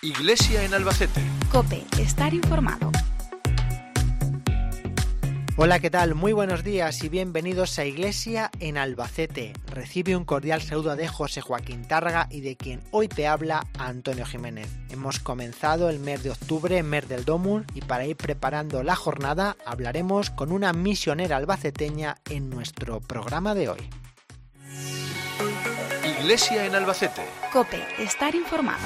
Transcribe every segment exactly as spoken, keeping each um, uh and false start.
Iglesia en Albacete. COPE, estar informado. Hola, ¿qué tal? Muy buenos días y bienvenidos a Iglesia en Albacete. Recibe un cordial saludo de José Joaquín Tárraga y de quien hoy te habla Antonio Jiménez. Hemos comenzado el mes de octubre, mes del Dómur, y para ir preparando la jornada hablaremos con una misionera albaceteña en nuestro programa de hoy. Iglesia en Albacete. COPE, estar informado.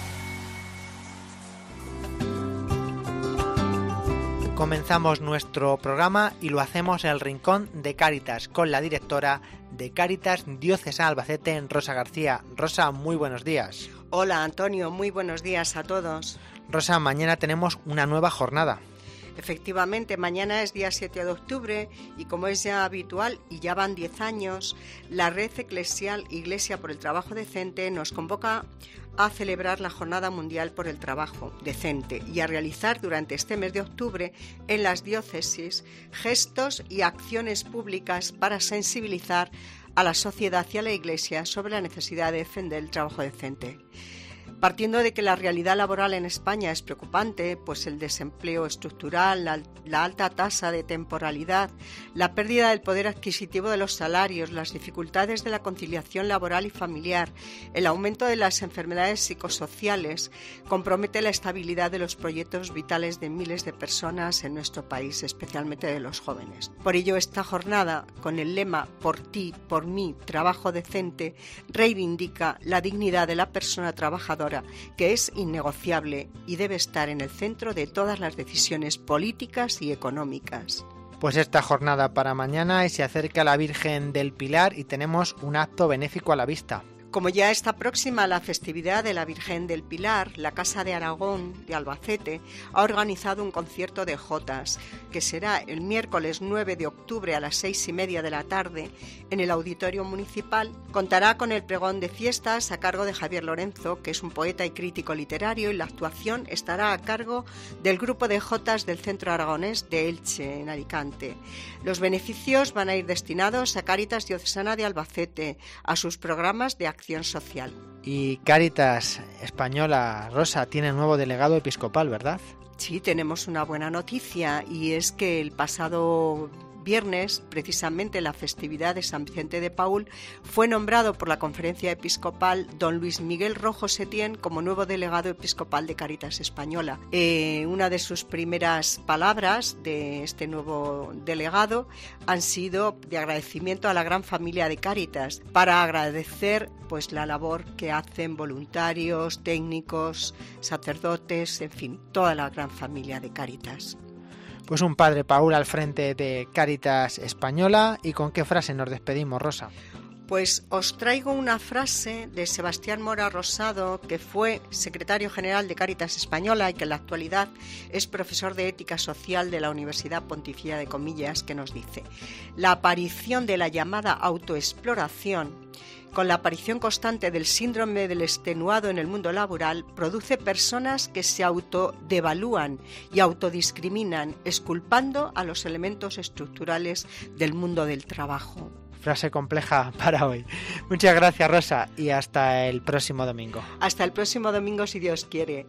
Comenzamos nuestro programa y lo hacemos en el Rincón de Cáritas con la directora de Cáritas Diocesana Albacete, Rosa García. Rosa, muy buenos días. Hola Antonio, muy buenos días a todos. Rosa, mañana tenemos una nueva jornada. Efectivamente, mañana es día siete de octubre y como es ya habitual y ya van diez años, la Red Eclesial Iglesia por el Trabajo Decente nos convoca a celebrar la Jornada Mundial por el Trabajo Decente y a realizar durante este mes de octubre en las diócesis gestos y acciones públicas para sensibilizar a la sociedad y a la Iglesia sobre la necesidad de defender el trabajo decente. Partiendo de que la realidad laboral en España es preocupante, pues el desempleo estructural, la, la alta tasa de temporalidad, la pérdida del poder adquisitivo de los salarios, las dificultades de la conciliación laboral y familiar, el aumento de las enfermedades psicosociales, compromete la estabilidad de los proyectos vitales de miles de personas en nuestro país, especialmente de los jóvenes. Por ello, esta jornada, con el lema "Por ti, por mí, trabajo decente", reivindica la dignidad de la persona trabajadora, que es innegociable y debe estar en el centro de todas las decisiones políticas y económicas. Pues esta jornada para mañana y se acerca la Virgen del Pilar y tenemos un acto benéfico a la vista. Como ya está próxima la festividad de la Virgen del Pilar, la Casa de Aragón de Albacete ha organizado un concierto de jotas que será el miércoles nueve de octubre a las seis y media de la tarde en el Auditorio Municipal. Contará con el pregón de fiestas a cargo de Javier Lorenzo, que es un poeta y crítico literario, y la actuación estará a cargo del grupo de jotas del Centro Aragonés de Elche, en Alicante. Los beneficios van a ir destinados a Cáritas Diocesana de Albacete, a sus programas de acción social. Y Cáritas Española, Rosa, tiene nuevo delegado episcopal, ¿verdad? Sí, tenemos una buena noticia y es que el pasado viernes, precisamente la festividad de San Vicente de Paúl, fue nombrado por la Conferencia Episcopal don Luis Miguel Rojo Setién como nuevo delegado episcopal de Cáritas Española. Eh, una de sus primeras palabras de este nuevo delegado han sido de agradecimiento a la gran familia de Cáritas, para agradecer pues la labor que hacen voluntarios, técnicos, sacerdotes, en fin, toda la gran familia de Cáritas. Pues un padre Paúl al frente de Cáritas Española. ¿Y con qué frase nos despedimos, Rosa? Pues os traigo una frase de Sebastián Mora Rosado, que fue secretario general de Cáritas Española y que en la actualidad es profesor de Ética Social de la Universidad Pontificia de Comillas, que nos dice: la aparición de la llamada autoexploración, con la aparición constante del síndrome del extenuado en el mundo laboral, produce personas que se autodevalúan y autodiscriminan, exculpando a los elementos estructurales del mundo del trabajo. Frase compleja para hoy. Muchas gracias, Rosa, y hasta el próximo domingo. Hasta el próximo domingo, si Dios quiere.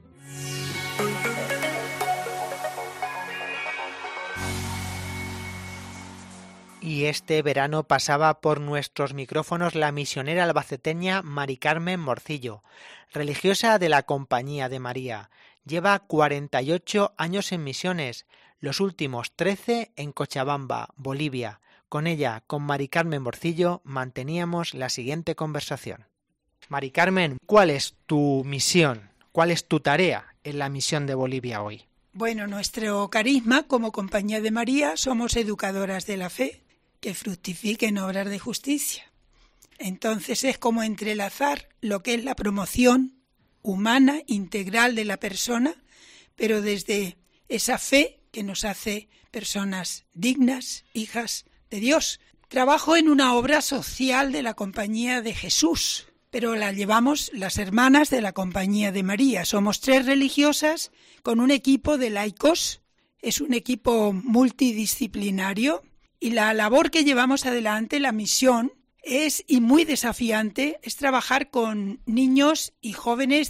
Y este verano pasaba por nuestros micrófonos la misionera albaceteña Mari Carmen Morcillo, religiosa de la Compañía de María. Lleva cuarenta y ocho años en misiones, los últimos trece en Cochabamba, Bolivia. Con ella, con Mari Carmen Morcillo, manteníamos la siguiente conversación. Mari Carmen, ¿cuál es tu misión? ¿Cuál es tu tarea en la misión de Bolivia hoy? Bueno, nuestro carisma como Compañía de María somos educadoras de la fe que fructifiquen obras de justicia. Entonces es como entrelazar lo que es la promoción humana, integral de la persona, pero desde esa fe que nos hace personas dignas, hijas de Dios. Trabajo en una obra social de la Compañía de Jesús, pero la llevamos las hermanas de la Compañía de María. Somos tres religiosas con un equipo de laicos. Es un equipo multidisciplinario y la labor que llevamos adelante, la misión, es y muy desafiante, es trabajar con niños y jóvenes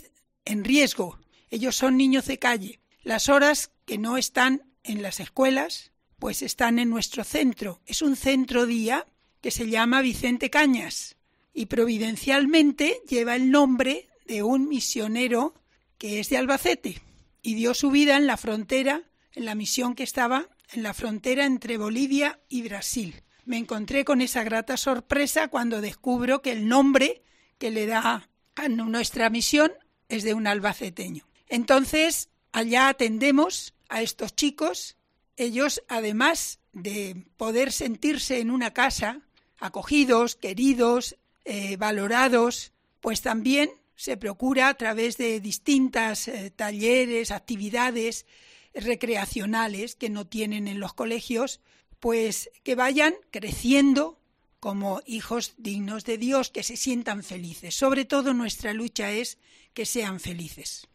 en riesgo. Ellos son niños de calle. Las horas que no están en las escuelas, pues están en nuestro centro. Es un centro día que se llama Vicente Cañas y providencialmente lleva el nombre de un misionero que es de Albacete y dio su vida en la frontera, en la misión que estaba en la frontera entre Bolivia y Brasil. Me encontré con esa grata sorpresa cuando descubro que el nombre que le da a nuestra misión es de un albaceteño. Entonces, allá atendemos a estos chicos. Ellos, además de poder sentirse en una casa, acogidos, queridos, eh, valorados, pues también se procura a través de distintas eh, talleres, actividades recreacionales que no tienen en los colegios, pues que vayan creciendo como hijos dignos de Dios, que se sientan felices. Sobre todo nuestra lucha es que sean felices.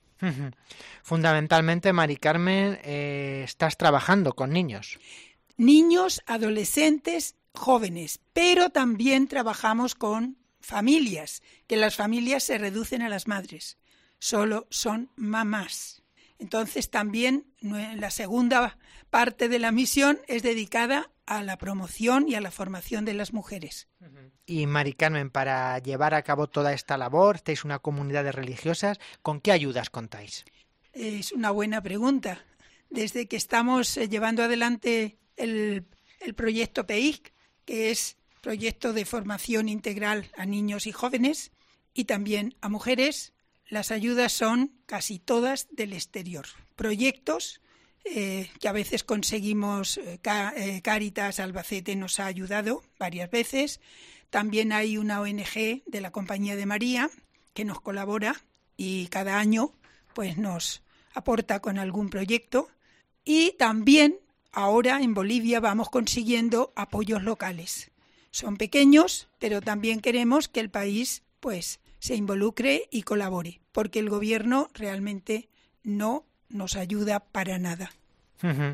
Fundamentalmente, Mari Carmen, eh, estás trabajando con niños. Niños, adolescentes, jóvenes, pero también trabajamos con familias, que las familias se reducen a las madres, solo son mamás. Entonces también la segunda parte de la misión es dedicada a la promoción y a la formación de las mujeres. Y Mari Carmen, para llevar a cabo toda esta labor, estáis una comunidad de religiosas, ¿con qué ayudas contáis? Es una buena pregunta. Desde que estamos llevando adelante el, el proyecto P I C, que es proyecto de formación integral a niños y jóvenes, y también a mujeres, las ayudas son casi todas del exterior. Proyectos eh, que a veces conseguimos, eh, Cáritas Albacete nos ha ayudado varias veces. También hay una O N G de la Compañía de María que nos colabora y cada año pues nos aporta con algún proyecto. Y también ahora en Bolivia vamos consiguiendo apoyos locales. Son pequeños, pero también queremos que el país pues se involucre y colabore, porque el gobierno realmente no nos ayuda para nada. Uh-huh.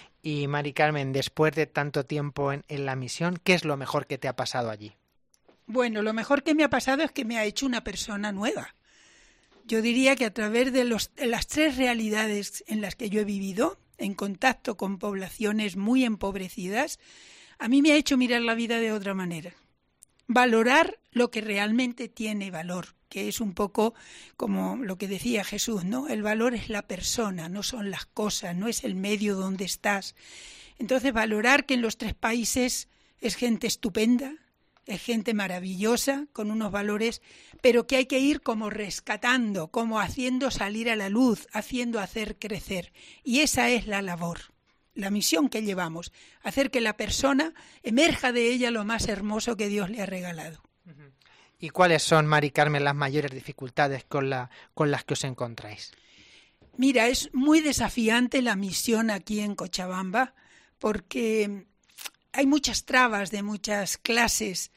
Y Mari Carmen, después de tanto tiempo en, en la misión, ¿qué es lo mejor que te ha pasado allí? Bueno, lo mejor que me ha pasado es que me ha hecho una persona nueva. Yo diría que a través de, los, de las tres realidades en las que yo he vivido, en contacto con poblaciones muy empobrecidas, a mí me ha hecho mirar la vida de otra manera. Valorar lo que realmente tiene valor, que es un poco como lo que decía Jesús, ¿no? El valor es la persona, no son las cosas, no es el medio donde estás. Entonces, valorar que en los tres países es gente estupenda, es gente maravillosa, con unos valores, pero que hay que ir como rescatando, como haciendo salir a la luz, haciendo hacer crecer. Y esa es la labor, la misión que llevamos, hacer que la persona emerja de ella lo más hermoso que Dios le ha regalado. ¿Y cuáles son, Mari Carmen, las mayores dificultades con, la, con las que os encontráis? Mira, es muy desafiante la misión aquí en Cochabamba porque hay muchas trabas de muchas clases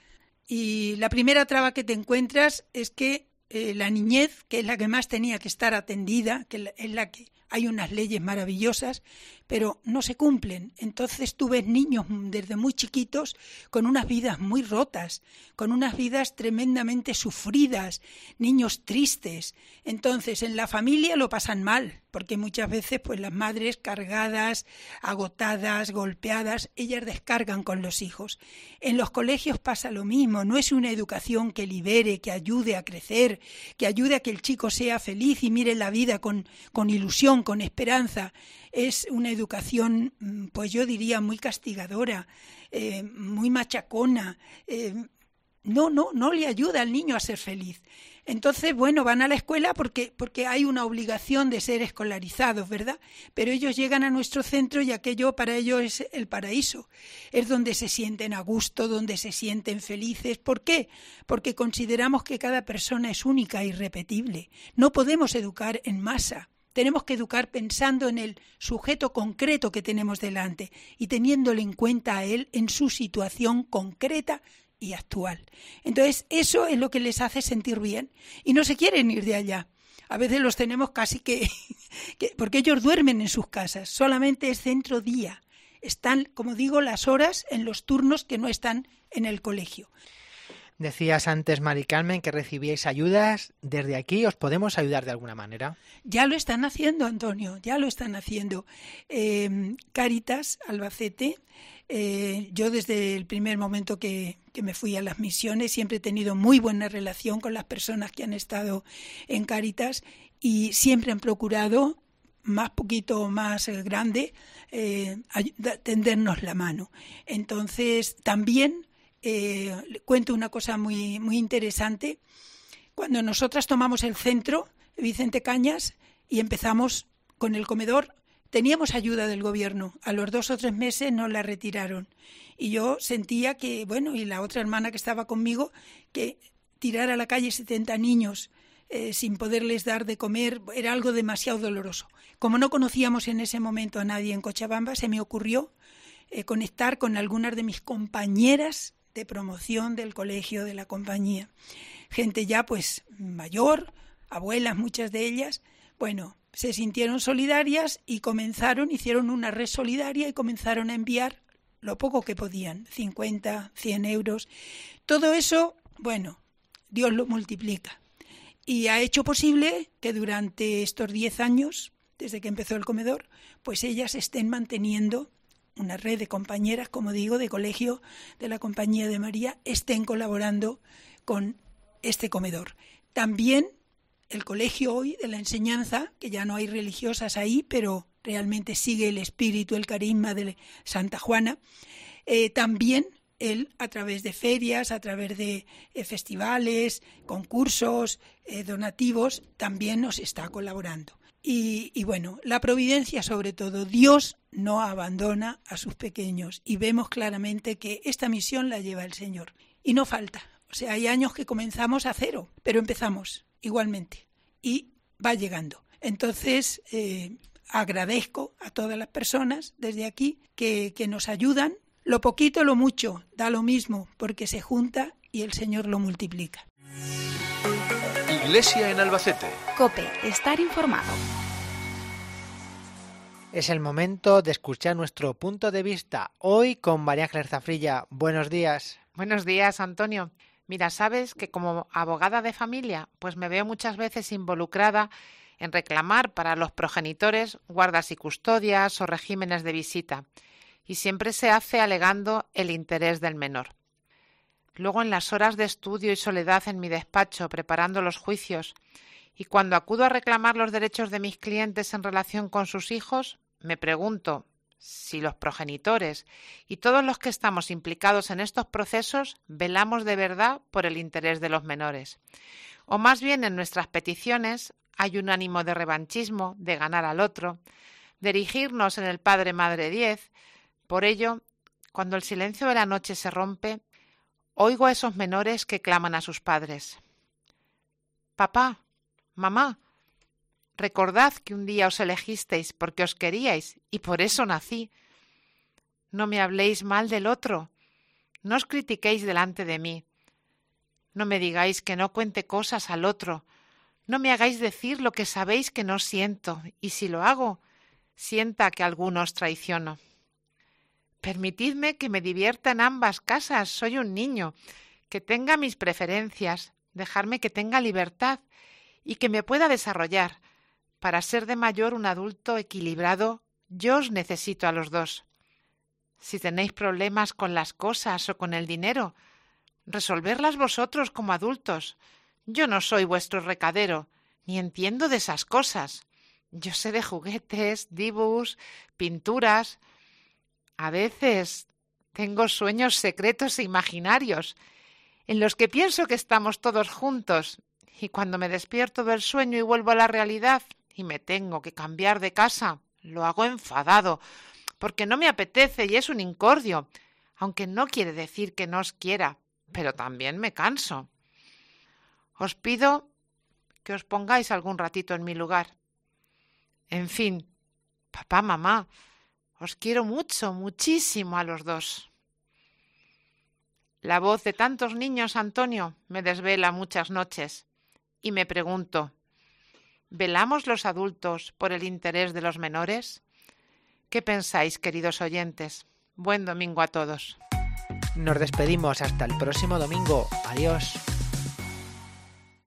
y la primera traba que te encuentras es que eh, la niñez, que es la que más tenía que estar atendida, que es la que hay unas leyes maravillosas, pero no se cumplen. Entonces tú ves niños desde muy chiquitos con unas vidas muy rotas, con unas vidas tremendamente sufridas, niños tristes. Entonces en la familia lo pasan mal, porque muchas veces pues las madres cargadas, agotadas, golpeadas, ellas descargan con los hijos. En los colegios pasa lo mismo, no es una educación que libere, que ayude a crecer, que ayude a que el chico sea feliz y mire la vida con, con ilusión, con esperanza. Es una educación, pues yo diría, muy castigadora, eh, muy machacona. Eh, no, no, no le ayuda al niño a ser feliz. Entonces, bueno, van a la escuela porque, porque hay una obligación de ser escolarizados, ¿verdad? Pero ellos llegan a nuestro centro y aquello para ellos es el paraíso. Es donde se sienten a gusto, donde se sienten felices. ¿Por qué? Porque consideramos que cada persona es única e irrepetible. No podemos educar en masa. Tenemos que educar pensando en el sujeto concreto que tenemos delante y teniéndole en cuenta a él en su situación concreta y actual. Entonces, eso es lo que les hace sentir bien y no se quieren ir de allá. A veces los tenemos casi que, que porque ellos duermen en sus casas, solamente es centro día. Están, como digo, las horas en los turnos que no están en el colegio. Decías antes, Mari Carmen, que recibíais ayudas. ¿Desde aquí os podemos ayudar de alguna manera? Ya lo están haciendo, Antonio, ya lo están haciendo. Eh, Cáritas Albacete, eh, yo desde el primer momento que, que me fui a las misiones siempre he tenido muy buena relación con las personas que han estado en Cáritas y siempre han procurado, más poquito o más grande, eh, tendernos la mano. Entonces, también eh, cuento una cosa muy, muy interesante. Cuando nosotras tomamos el centro, Vicente Cañas, y empezamos con el comedor, teníamos ayuda del gobierno. A los dos o tres meses nos la retiraron. Y yo sentía que, bueno, y la otra hermana que estaba conmigo, que tirar a la calle setenta niños eh, sin poderles dar de comer era algo demasiado doloroso. Como no conocíamos en ese momento a nadie en Cochabamba, se me ocurrió eh, conectar con algunas de mis compañeras de promoción del colegio de la compañía. Gente ya pues mayor, abuelas muchas de ellas, bueno, se sintieron solidarias y comenzaron, hicieron una red solidaria y comenzaron a enviar lo poco que podían, cincuenta, cien euros. Todo eso, bueno, Dios lo multiplica. Y ha hecho posible que durante estos diez años, desde que empezó el comedor, pues ellas estén manteniendo una red de compañeras, como digo, de colegio de la Compañía de María, estén colaborando con este comedor. También el colegio hoy de la enseñanza, que ya no hay religiosas ahí, pero realmente sigue el espíritu, el carisma de Santa Juana, eh, también él a través de ferias, a través de eh, festivales, concursos, eh, donativos, también nos está colaborando. Y, y bueno, la providencia sobre todo, Dios no abandona a sus pequeños y vemos claramente que esta misión la lleva el Señor. Y no falta, o sea, hay años que comenzamos a cero, pero empezamos igualmente y va llegando. Entonces, eh, agradezco a todas las personas desde aquí que, que nos ayudan. Lo poquito, lo mucho, da lo mismo, porque se junta y el Señor lo multiplica. Iglesia en Albacete. COPE, estar informado. Es el momento de escuchar nuestro punto de vista. Hoy con María Ángeles Zafrilla. Buenos días. Buenos días, Antonio. Mira, sabes que como abogada de familia, pues me veo muchas veces involucrada en reclamar para los progenitores guardas y custodias o regímenes de visita. Y siempre se hace alegando el interés del menor. Luego, en las horas de estudio y soledad en mi despacho, preparando los juicios, y cuando acudo a reclamar los derechos de mis clientes en relación con sus hijos, me pregunto si los progenitores y todos los que estamos implicados en estos procesos velamos de verdad por el interés de los menores. O más bien en nuestras peticiones hay un ánimo de revanchismo, de ganar al otro, de erigirnos en el Padre Madre diez. Por ello, cuando el silencio de la noche se rompe, oigo a esos menores que claman a sus padres. Papá, mamá, recordad que un día os elegisteis porque os queríais y por eso nací. No me habléis mal del otro, no os critiquéis delante de mí. No me digáis que no cuente cosas al otro, no me hagáis decir lo que sabéis que no siento, y si lo hago, sienta que alguno os traiciono. Permitidme que me divierta en ambas casas, soy un niño, que tenga mis preferencias, dejarme que tenga libertad y que me pueda desarrollar. Para ser de mayor un adulto equilibrado, yo os necesito a los dos. Si tenéis problemas con las cosas o con el dinero, resolverlas vosotros como adultos. Yo no soy vuestro recadero, ni entiendo de esas cosas. Yo sé de juguetes, dibujos, pinturas. A veces tengo sueños secretos e imaginarios, en los que pienso que estamos todos juntos, y cuando me despierto del sueño y vuelvo a la realidad y me tengo que cambiar de casa, lo hago enfadado, porque no me apetece y es un incordio, aunque no quiere decir que no os quiera, pero también me canso. Os pido que os pongáis algún ratito en mi lugar. En fin, papá, mamá, os quiero mucho, muchísimo a los dos. La voz de tantos niños, Antonio, me desvela muchas noches y me pregunto, ¿velamos los adultos por el interés de los menores? ¿Qué pensáis, queridos oyentes? Buen domingo a todos. Nos despedimos hasta el próximo domingo. Adiós.